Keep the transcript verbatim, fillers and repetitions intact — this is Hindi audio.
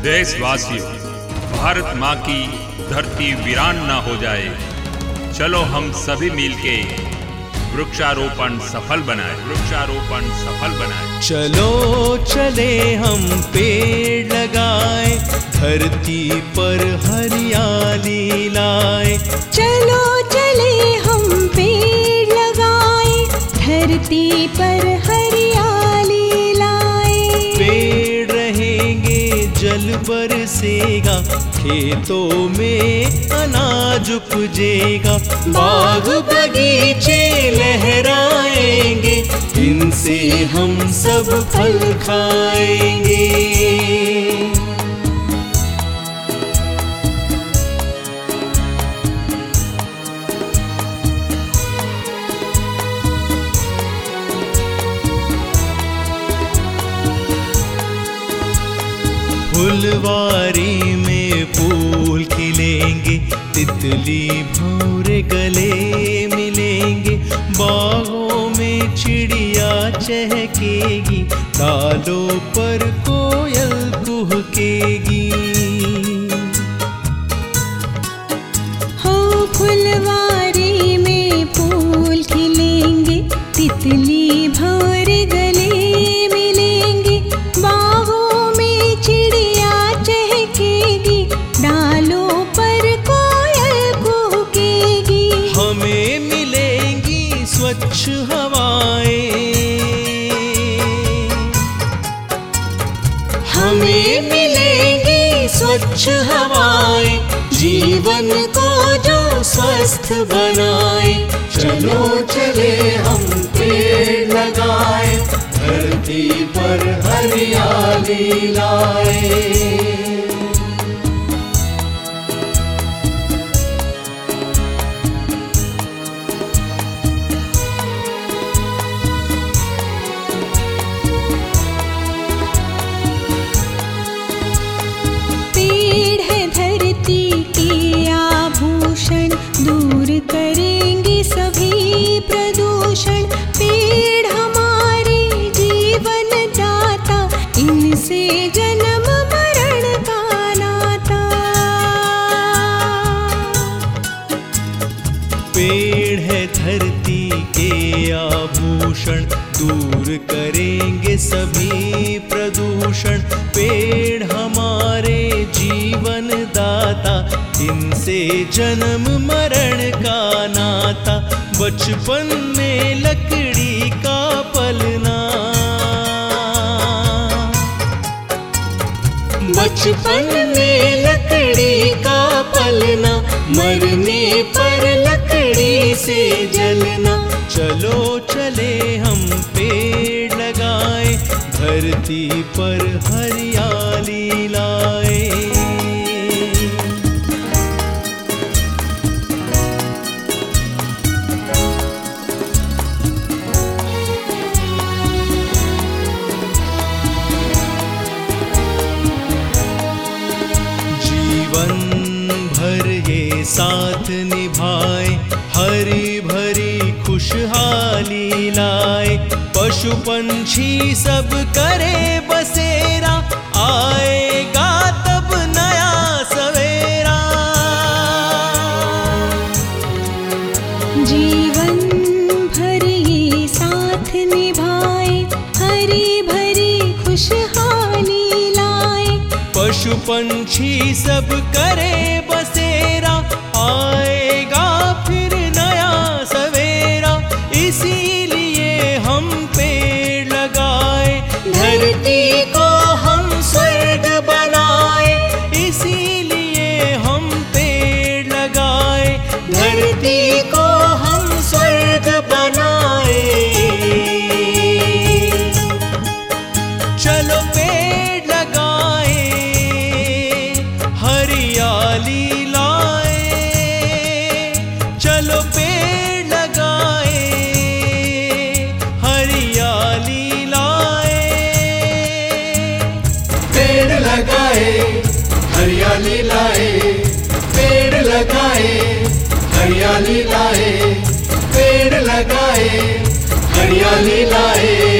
देशवासियों, भारत माँ की धरती वीरान ना हो जाए, चलो हम सभी मिलके वृक्षारोपण सफल बनाए वृक्षारोपण सफल बनाए। चलो चले हम पेड़ लगाए, धरती पर हरियाली लाए। चलो चले हम पेड़ लगाए, धरती पर हरियाली लाए। पेड़ रहेंगे जल बरसेगा, खेतों में अनाज उपजेगा। बाग बगीचे लहराएंगे, इनसे हम सब फल खाएंगे। फुलवारी में फूल खिलेंगे, तितली भौरे गले मिलेंगे। बागों में चिड़िया चहकेगी, डालों पर कोयल कुहकेगी। हो फुलवारी में फूल खिलेंगे, तितली भौरे गले मिलेंगे। बागों में चिड़िया चहकेगी, डालों पर कोयल कुहकेगी। हमें मिलेंगी स्वच्छ हवाएं, हमें मिलेंगी स्वच्छ हवाएं, जीवन को जो स्वस्थ बनाए। चलो चले हम पेड़ लगाए, धरती पर हरियाली लाए। पेड़ है धरती के आभूषण, दूर करेंगे सभी प्रदूषण। पेड़ हमारे जीवन दाता, इनसे जन्म मरण का नाता। पेड़ है धरती के आभूषण, दूर करेंगे सभी प्रदूषण। पेड़ हमारे जीवन दाता, इनसे जन्म मरण का नाता। बचपन में लकड़ी का पलना, बचपन में लकड़ी का पलना, मरने पर लकड़ी से जलना। चलो चले हम पेड़ लगाए, धरती पर हरियाली लाए। जीवन भर ये साथ निभाए, हरी भरी खुशहाली लाए। पशु पंछी सब करे बसेरा, आएगा तब नया सवेरा। जीवन भर ये साथ निभाए, हरी भरी खुशहाली लाए। पशु पंछी सब करे बसेरा, आएगा फिर नया सवेरा। इसीलिए हम पेड़ लगाए, धरती को हम स्वर्ग बनाए। इसीलिए हम पेड़ लगाए, धरती को हम स्वर्ग बनाए। चलो पेड़ लगाए, हरियाली लाए। चलो पेड़ लगाए, हरियाली लाए। पेड़ लगाए, हरियाली लाए। पेड़ लगाए, हरियाली लाए। पेड़ लगाए, हरियाली लाए।